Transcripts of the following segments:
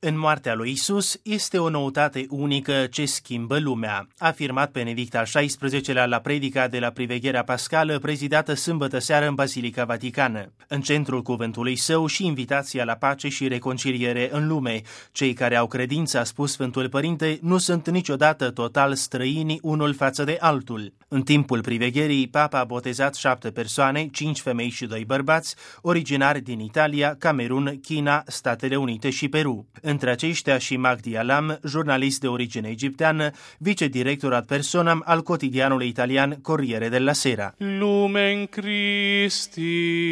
În moartea lui Isus este o noutate unică ce schimbă lumea, a afirmat Benedict al XVI-lea la predica de la privegherea pascală prezidată sâmbătă seară în Basilica Vaticană. În centrul cuvântului său și invitația la pace și reconciliere în lume. Cei care au credință, a spus Sfântul Părinte, nu sunt niciodată total străini unul față de altul. În timpul privegherii, Papa a botezat 7 persoane, 5 femei și 2 bărbați, originari din Italia, Camerun, China, Statele Unite și Peru. Între aceștia și Magdi Alam, jurnalist de origine egipteană, vicedirector ad personam al cotidianului italian Corriere della Sera. Lumen Christi.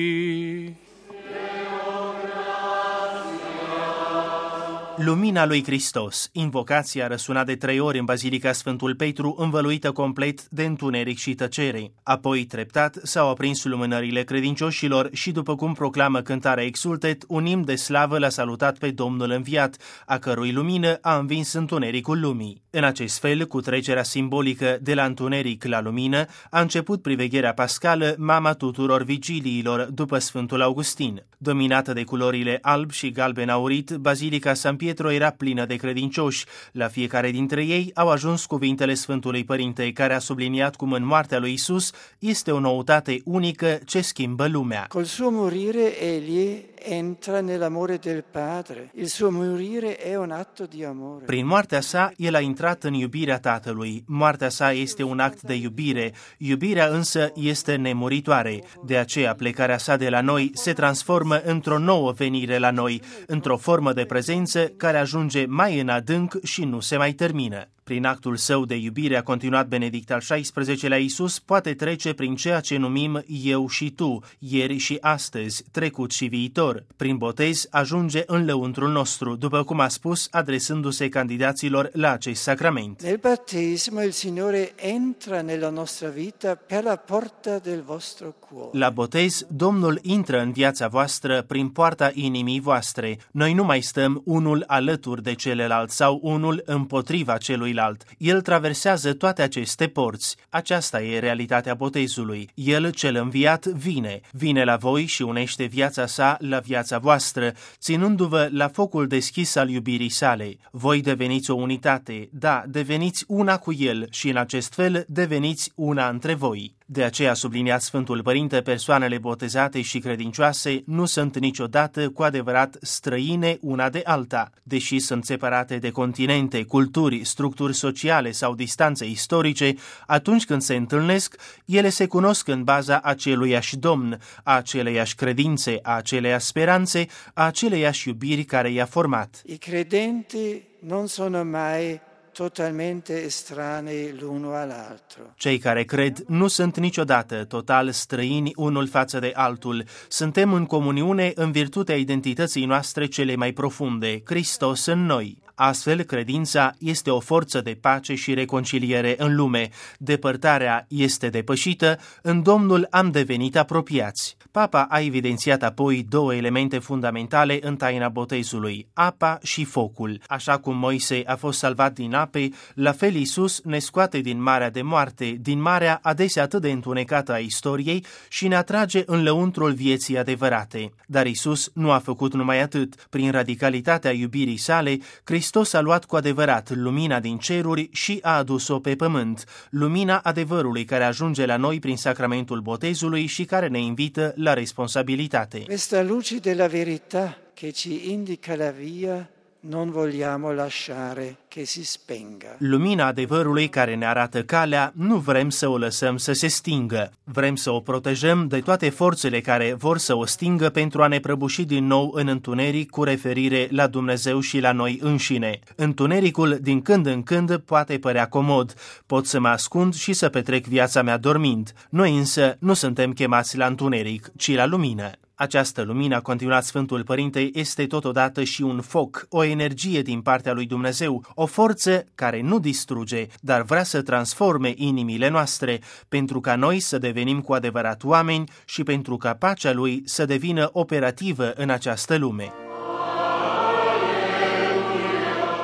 Lumina lui Hristos. Invocația răsuna de 3 ori în Bazilica Sfântul Petru, învăluită complet de întuneric și tăcere. Apoi, treptat, s-au aprins lumânările credincioșilor și, după cum proclamă cântarea Exultet, un imn de slavă l-a salutat pe Domnul înviat, a cărui lumină a învins întunericul lumii. În acest fel, cu trecerea simbolică de la întuneric la lumină, a început privegherea pascală, mama tuturor vigiliilor, după Sfântul Augustin. Dominată de culorile alb și galben aurit, Bazilica San Pietro era plină de credincioși. La fiecare dintre ei au ajuns cuvintele Sfântului Părinte, care a subliniat cum în moartea lui Isus este o noutate unică ce schimbă lumea. Col suo morire egli entra nell'amore del Padre. Il suo morire è un atto di amore. Prin moartea sa, el a intrat în iubirea Tatălui. Moartea sa este un act de iubire. Iubirea însă este nemuritoare. De aceea plecarea sa de la noi se transformă într-o nouă venire la noi, într-o formă de prezență care ajunge mai în adânc și nu se mai termină. Prin actul său de iubire, a continuat Benedict al XVI-lea, Iisus poate trece prin ceea ce numim eu și tu, ieri și astăzi, trecut și viitor. Prin botez ajunge în lăuntrul nostru, după cum a spus, adresându-se candidaților la acest sacrament. Nel battesimo il Signore entra nella nostra vita per la porta del vostro cuore. La botez, Domnul intră în viața voastră prin poarta inimii voastre. Noi nu mai stăm unul alături de celălalt sau unul împotriva celuilalt. El traversează toate aceste porți. Aceasta e realitatea botezului. El, cel înviat, vine la voi și unește viața sa la viața voastră, ținându-vă la focul deschis al iubirii sale. Voi deveniți o unitate, da, deveniți una cu el și în acest fel deveniți una între voi. De aceea, a subliniat Sfântul Părinte, persoanele botezate și credincioase nu sunt niciodată cu adevărat străine una de alta. Deși sunt separate de continente, culturi, structuri sociale sau distanțe istorice, atunci când se întâlnesc, ele se cunosc în baza aceluiași Domn, a aceleiași credințe, a aceleiași speranțe, a aceleiași iubiri care i-a format. I credenti non sono mai totalmente estranei l'uno all'altro. Cei care cred nu sunt niciodată total străini unul față de altul. Suntem în comuniune în virtutea identității noastre cele mai profunde, Hristos în noi. Astfel, credința este o forță de pace și reconciliere în lume. Depărtarea este depășită, în Domnul am devenit apropiați. Papa a evidențiat apoi 2 elemente fundamentale în taina botezului, apa și focul. Așa cum Moise a fost salvat din ape, la fel Iisus ne scoate din marea de moarte, din marea adesea atât de întunecată a istoriei și ne atrage în lăuntrul vieții adevărate. Dar Iisus nu a făcut numai atât. Prin radicalitatea iubirii sale, Hristos a luat cu adevărat lumina din ceruri și a adus-o pe pământ, lumina adevărului care ajunge la noi prin sacramentul botezului și care ne invită la responsabilitate. Questa luce della verità che ci indica la via non vogliamo lasciare che si spenga. Lumina adevărului care ne arată calea, nu vrem să o lăsăm să se stingă. Vrem să o protejăm de toate forțele care vor să o stingă pentru a ne prăbuși din nou în întuneric cu referire la Dumnezeu și la noi înșine. Întunericul din când în când poate părea comod. Pot să mă ascund și să petrec viața mea dormind. Noi însă nu suntem chemați la întuneric, ci la lumină. Această lumină, a continuat Sfântul Părinte, este totodată și un foc, o energie din partea lui Dumnezeu, o forță care nu distruge, dar vrea să transforme inimile noastre, pentru ca noi să devenim cu adevărat oameni și pentru ca pacea lui să devină operativă în această lume.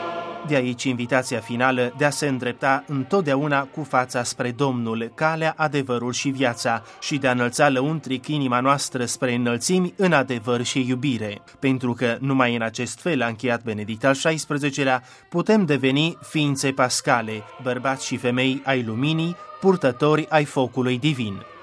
De aici invitația finală de a se îndrepta întotdeauna cu fața spre Domnul, calea, adevărul și viața, și de a înălța lăuntric inima noastră spre înălțimi în adevăr și iubire. Pentru că numai în acest fel, a încheiat Benedict al XVI-lea, putem deveni ființe pascale, bărbați și femei ai luminii, purtători ai focului divin.